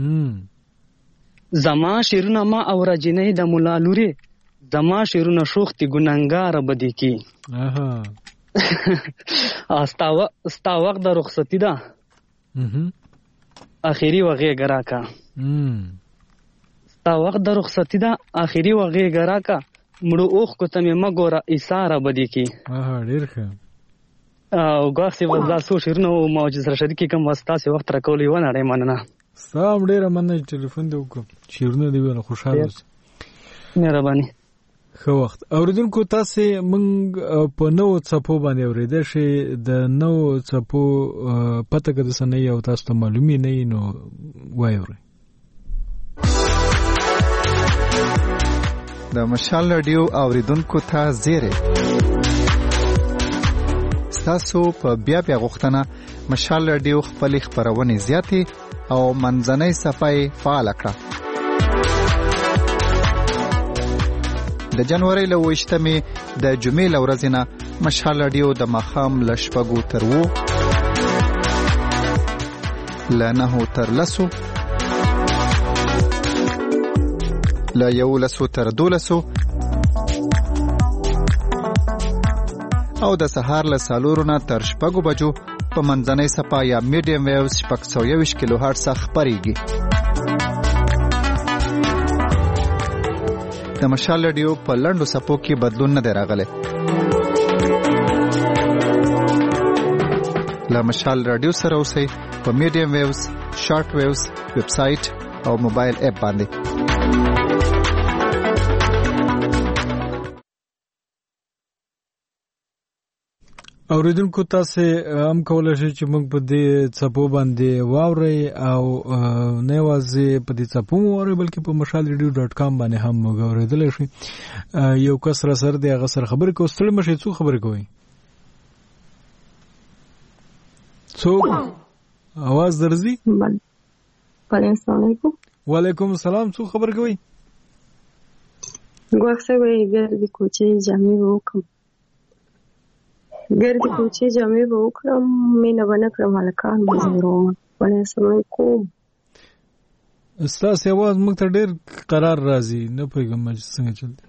زما شیرونه ما او رجینې د مولا لوري زما شیرونه شوختي ګننګار بدی کی استا وخت د رخصتی ده اخیری وغه ګراکا ستا وخت د رخصتی ده اخیری وغه ګراکا مړو اوخ کو ته مې مګوره ایثار بدی کی ډیر ښه او غاښي وځه سو شیرونه او معجز رشد کی کوم واسطه سي وخت راکولې و نه ډې مننه سلام ډیر مننه ټلیفون دی وکم شیرونه دی ونه خوشاله اوسه مهرباني خو وخت اوریدونکو تاسو موږ په نو څپو باندې اوریدل شي د نو څپو پته کده سنې او تاسو ته معلومي نه نو وایوري د مشال رادیو اوریدونکو ته زیره تاسو په بیا غوښتنه مشال رادیو خپل خبرونه زیاتې او منځنۍ صفحه فعال کړه د جنوري له 28مې د جمعې ورځې نه مشال رادیو د مخام لشپګو تر وو لنه تر لسو لا یولسو تر دولسو او د سهار له سالورونه تر شپږو بجو په منځنۍ صفحه یا میډیم ویوز 621 کیلو هرتز خبريږي د مشال رادیو په لندو صفو کې بدلون نه راغلی لا مشال رادیو سره اوسئ په میډیم ویوز شارټ ویوز ویب سټ او موبایل اپ باندې اوریدونکو تاسو هم کولای شئ چې موږ په دې څپو باندې واورئ او نه وازي په دې څپو واورئ بلکې په mashalradio.com باندې هم موږ اوریدل شي یو کس را سره دی هغه سره خبرې کوي ستړي مشه څو خبرې کوي څو आवाज درځي السلام علیکم وعلیکم السلام څو خبرې کوي ګوښه وی ګرځي کوچي جامې وکم ګرځي کوچي جامې وکړم مینه ونه کړم هلکان مزورم السلام علیکم استاد आवाज موږ ته ډېر قرار راځي نه پېږم چې څنګه چلته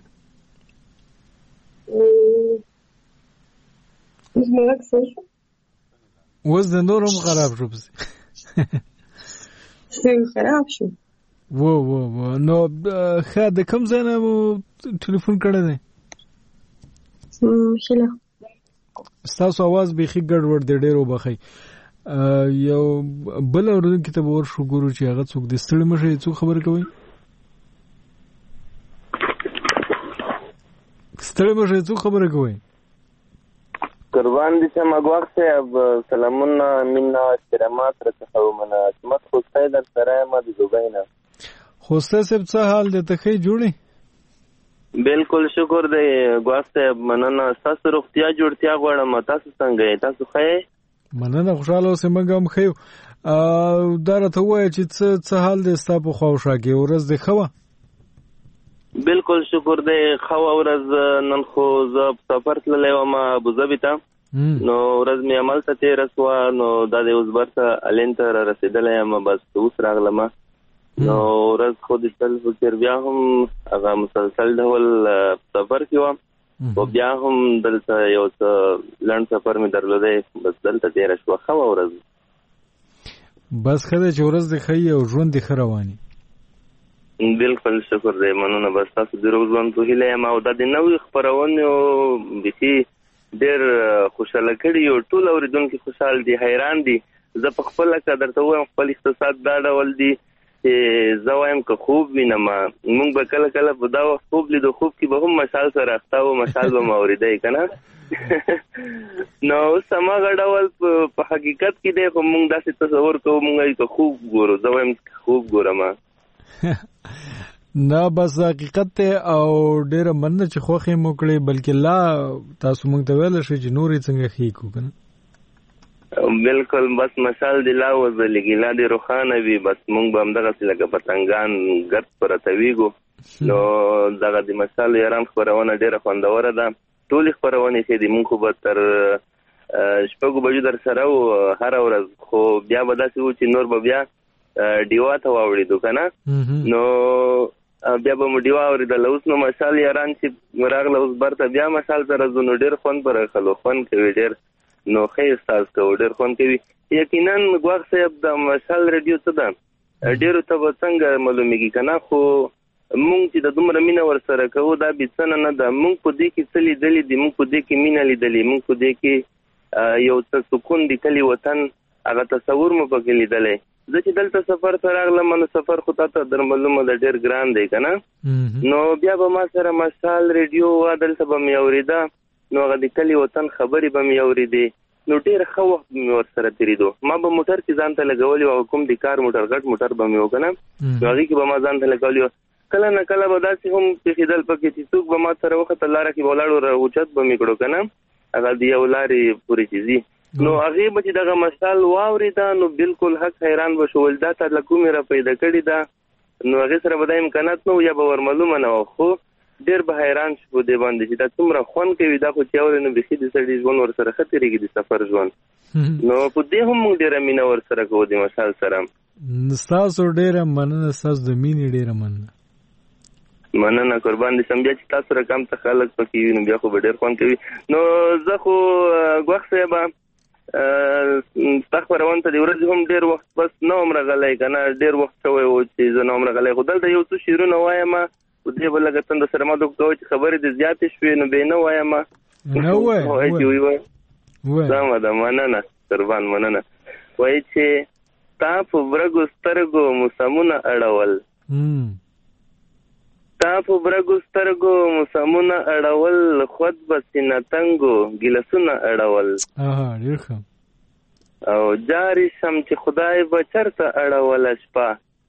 وز د نورم خراب شو پس څنګه خراب شو و نو خا د کوم ځای نه ټلیفون کړی دی شله ستاسو आवाज به خې ګډوډ دی ډېر وبخي یو بل ورته ته ور شو ګورو چې هغه څوک د ستړي مشه څوک خبر کوي ستړي مشه څوک خبر کوي قربان دي چې مګوخ صاحب سلامونه منا احترامات راته ومنه اسمت خو سید سره ما د دوبینا خو صاحب څه حال دې ته خې جوړي بالکل شکر دی ګوښ صاحب مننه تاسو روغتیا جوړتیا غواړم تاسو څنګه یې تاسو ښه مننه خوشاله اوسئ موږ هم ښه یو دا راته ووایه چې څه حال دی ستا په خواوشا کې ورځ دې ښه وه بالکل شکر دی ښه وه ورځ نن خو زه سفر تللی وم ابوظبي ته نو ورځ مې هملته تېره شوه نو دا د اوزبر ته الین ته را رسېدلی یم بس اوس راغلم نو ورځ خو د تل فکر بیا هم هغه مسلسل ډول سفر کې وم او بیا هم دلته یو څه لنډ سفر مې درلودی بس دلته تېره شوه ښه وه ورځ بس ښه دی چې ورځ دې ښه وي او ژوند دې ښه رواني بالکل شکر دی مننه بس تاسو د روغ ژوند په هیله یم او دا د نوې خپرونې بیخي ډېر خوشحاله کړي او ټول اورېدونکي خوشحال دي حیران دي زه په خپله که درته ووایم خپل اقتصاد دا ډول دي چې زه وایم که خوب وینم موږ به کله کله په دا وخت خوب لیدو خوب کې به هم مشال سره اخته و مشال به م اورېدی که نه نو اوس هماغه ډول په حقیقت کې دی خو موږ داسې تصور کوو موږ که خوب ګورو زه وایم خوب ګورم نه بس حقیقت ته او ډېره مننه چې خوښې مو کړې بلکې لا تاسو موږ ته ویلی شئ چې نور یې څنګه ښې کړو که نه بالکل بس مشال دی لا وځلېږي لا دې روښانه وي بس موږ به همدغسې لکه پتنګان ګرد پرته ویږو نو دغه د مشال یاران خبرونه ډیره خوندوره ده. ټول خبرونه چې د مونږ به تر شپږو بجو در سره او هر ورځ خو بیا به داسې و چې نور به بیا ډیوا ته واوړېدو که نه نو بیا به مو ډیوا اورېدله. اوس نو مشال یاران چې راغله اوس برته بیا مشال سره ځو نو ډېر خوند به راخلو خوند کوي ډېر نو ښه احساس کوو ډېر خوند کوي. یقینا ګواښ صاحب د مشال ریډیو څه ده ډېرو ته به څنګه معلومېږي که نه خو مونږ چې د دومره مینه ورسره کوو دا بېڅنه نه ده. مونږ په دې کې څه لیدلي دي مونږ په دې کې مینه لیدلې مونږ په دې کې یو څه سکون د کلي وطن هغه تصور مو پکې لیدلی. زه چې دلته سفر ته راغلم نو سفر خو تا ته در معلومه ده ډېر ګران دی که نه نو بیا به ما سره مشال ریډیو وه دلته به مې اورېده نو هغه د کلي وطن خبرې به مې اورېدې نو ډېر ښه وخت به مې ورسره تېرېدو. ما به موټر کې ځان ته لګولي وو کوم د کار موټر غټ موټر به مې و که نه نو هغې کې به ما ځان ته لګولي وو. کله نه کله به داسې هم پېښېدل پکې چې څوک به ما سره وخته لاره کې به ولاړو راوچت به مې کړو که نه هغه د یو لارې پورې چې ځي نو هغې به چې دغه مشال واورېده نو بالکل حق حیران به شو ول دا تا له کومې را پیدا کړې ده نو هغې سره به دا امکانات نه و یا به ورمعلومه نه وه خو ډېر به حیران شو په دې باندې چې دا څومره خوند کوي دا خو چې اورې نو بیخي د سړي ژوند ورسره ښه تېرېږي د سفر ژوند نو په دې هم موږ ډېره مینه ورسره کوو د مشال سره. ستاسو ډېره مننه ستاسو د مینې ډېره مننه قربان دي سم. بیا چې تاسو سره کم څه خلک پکې وي نو بیا خو به ډېر خوند کوي. نو زه خو ګواښ صاحبه ستا خپرونې ته د ورځې هم ډېر وخت بس نه وم راغلی که نه ډېر وخت شوی و چې زه نه وم راغلی خو دلته یو څو شعرونه وایم خو دې به لږه تنده سره ما دوک کوی چې خبرې دې زیاتې شوې نو بې نه وایم سمه ده مننه قربان مننه. وایي چې تا په برګو سترګو موسمونه اړول تا په برګو سترګو موسمونه اړول خود به سینه تنګو ګیلسونه اړول او جاري شم چې خدای به چرته اړوله شپه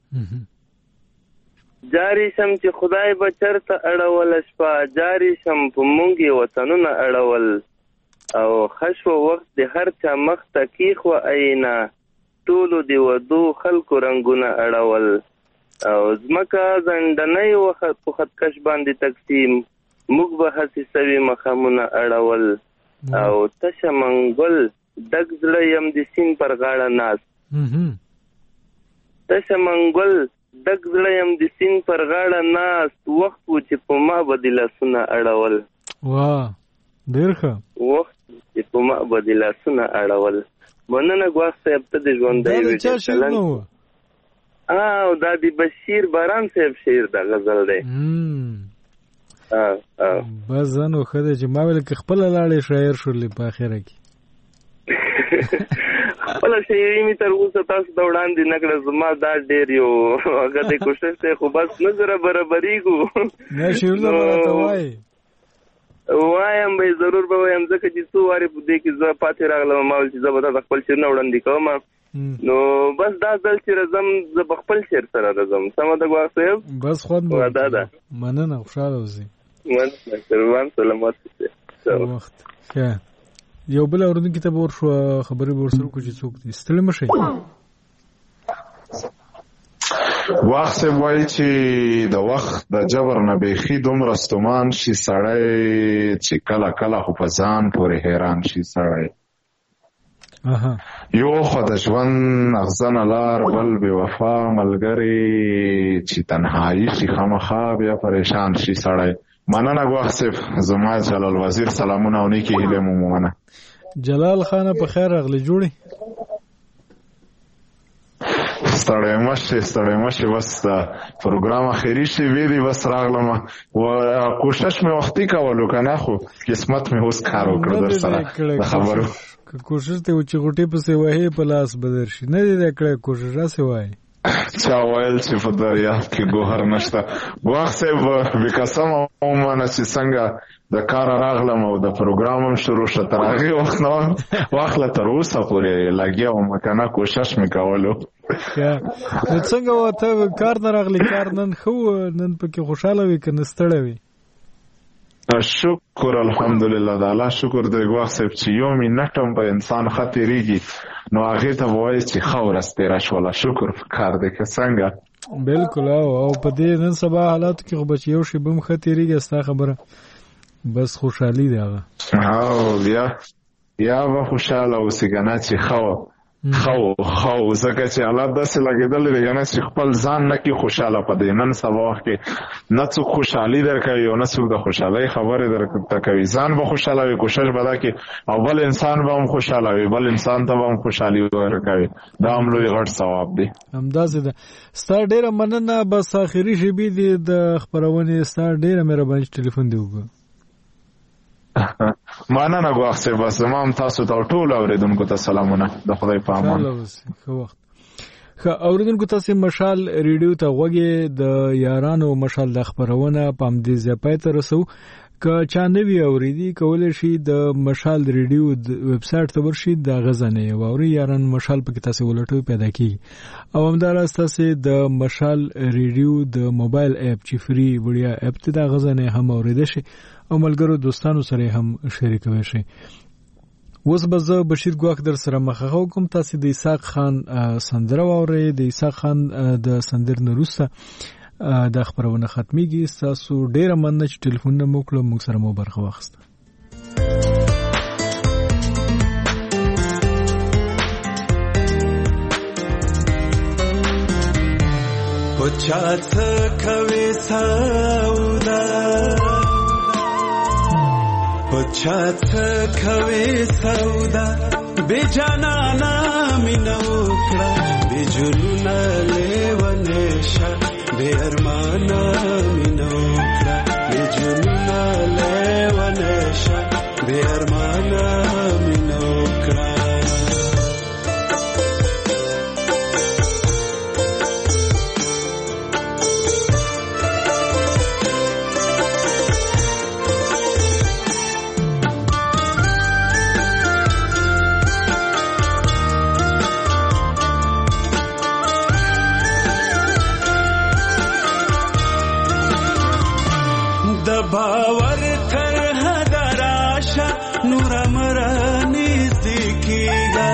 جاري شم چې خدای به چرته اړوله شپه جاري شم په مونږ یې وطنونه اړول او خشو وخت د هر چا مخ ته کیښوه ایینه ټولو د ودو خلکو رنګونه اړول او ځمکه زنډنۍ وخت په خطکش باندې تقسیم موږ به هسې سوي مخمونه اړول او تشه منګل ډک زړه یم د سیند پر غاړه ناست تشه منګل ډک زړه یم د سیند پر غاړه ناست وخت و چې په ما به د لاسونه اړول ډېر ښه وخت چې په ما به د لاسونه اړول. مننه ګواښ صاحب ته د ژوندی وي او دا د بشیر باران صاحب شعر دا غزل دی بس ځانو ښه دی چې ما ویل که خپله لاړې شاعر شولې په اخره کې خپله شاعري مې تر اوسه تاسو ته وړاندې نه کړه زما دا ډېر یو هغه د کوشش دی خو بس نه زره برابرېږو نه شعرونه به راته وایي وایم به ضرور به وایم ځکه چې څو وارې په دې کې زه پاتې راغلم ما ویل چې زه به تا ته خپل شعرونه وړاندې کوم نو بس دا ځل چې راځم زه به خپل شعر سره راځم سمه ده ګواښ صاحب بس خوند وعده ده مننه خوشحاله اوسئ مننه قربان سلامات اوسئ وخت ښه یو بل اورېدونکي ته به ورشو خبرې به ورسره وکړو چې څوک دي ستړي مه شئ وخت صاحب وایي چې د وخت د جبر نه بیخي دومره ستومان شي سړی چې کله کله خو په ځان پورې حیران شي سړی یو خو د ژوند اغزنه لار بل بې وفا ملګري چې تنهایي شي خامخا بیا پریشان شي سړی. مننه ګواښ صاحب زما جلال وزیر سلامونه او نیکې هیلې مو ومنه. جلال خانه په خیر راغلی جوړې ستړی مشي بس د پروګرام اخري شي ویلي بس راغلم و کوشش مې وختي کولو که نه خو قسمت مې اوس کار وکړو در سره د خبرو که کوشش دی چې غوټې پسې وهې په لاس به در شي نه دی دی کړی کوشش هسې وایي چا ویل چې په دریاب کې ګوهر نشته. ګواښ صاحب بېقسمه ومنه چې څنګه د کاره راغلم او د پروګرام هم شروع شه تر هغې وخت نه واخله تر اوسه پورې لګیا وم که نه کوشش مې کولو. نو څنګه وه ته کار نه راغلی کار نن ښه و نن پکې خوشحاله وي که نه ستړی وي؟ شکر الحمدلله د الله شکر دی ګواښ صاحب چې یو منټ هم په انسان ښه تېرېږي نو هغې ته به وایي چې ښه ورځ تېره شوله شکر په کار دی که څنګه بالکل او په دې نن سبا حالات کې خو بچ یو شی بم خطرېږي ستا خبره بس خوشحالي دی هغه یا به خوشاله اوسې کنه چې خو زکه چې حالات داسې لګېدل دی کنه چې خپل ځان نه کې خوشاله پدې نن سبا وخت کې نه څوک خوشحالي درکوي او نه څوک د خوشحالۍ خبرې درته کوي ځان به خوشاله وي کوشش به دا کې او بل انسان به هم خوشاله وي بل انسان ته به هم خوشحالي ورکوي دا هم لوی غټ ثواب دی همداسې ده ستا ډېره مننه بس آخري شیبې دي د خپرونې ستا ډېره مهرباني چې ټلیفون دې وکړه مننه ګواښ صاحب بس زما هم تاسو ته ټول اورېدونکو ته سلامونه د خدای په امان اوریدونکو تاسو مشال ریډیو ته غوږی د یارانو مشال د خبرونه پام دې زپای ته رسو که چا نوی اوریدي کولای شي د مشال ریډیو ویب سټ ته ورشي د غزنه ووري یاران مشال په تاسو ولټو پیدا کی او همدار تاسو د مشال ریډیو د موبایل اپ چې فری وړیا اپ ته د غزنه هم اوریدل شي او ملګرو دوستانو سره هم شریکوي شي اوس به زه بشیر ګواک در سره مخه کوم تاسو د اسحاق خان سندره واورئ د اسحاق خان د سندر نروسه د خبرونه ختميږي تاسو ډیره مننه چې ټلیفون مو کړو موږ سره مو برخه واخیسته پچات کوي سودا پچات کوي سودا بجانانا مينو کړه بجنونا لیونشا بے ارمانا مينو کړه بجنونا لیونشا بے ارمانا مينو کړه باور تر هدراشا نور مرانی زکیگا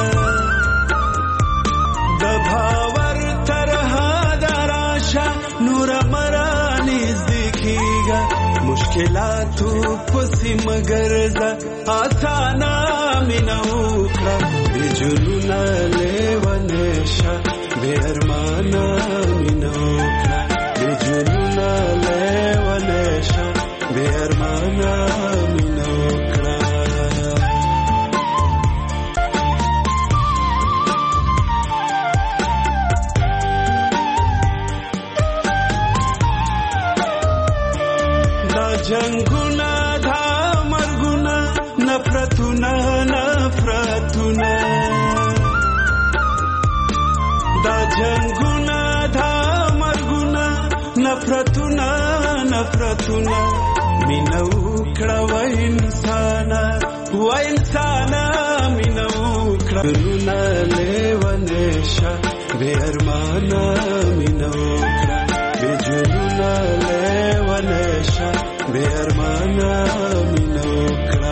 د باور تر هدراشا نور مرانی زکیگا مشکلاتو پسی مگرزا آسانا مینو کړه بجنونا لیونشا بے ارمانا مینو کړه بجنونا لیونشا بے ارمانا مینو کړه دا جنگونه دا مرګونه نفرتونه دا جنگونه دا مرګونه نفرتونه مینو کړه و انسانا مینو کړه نونه لیونشا بے ارمانا مینو کړه بجنونا لیونشا بے ارمانا مینو کړه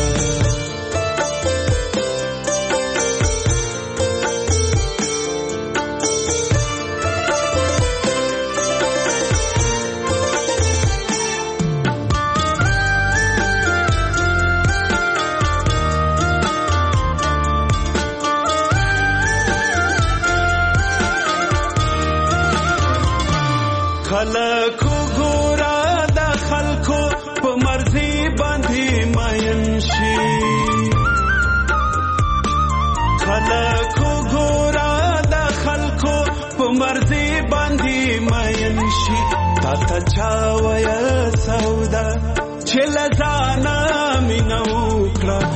خلکو ګورا د خلکو په مرزي باندې ماین شي خلکو ګورا د خلکو په مرزي باندې ماین شي تا ته چا ویا سودا چې لزانا مينو کړه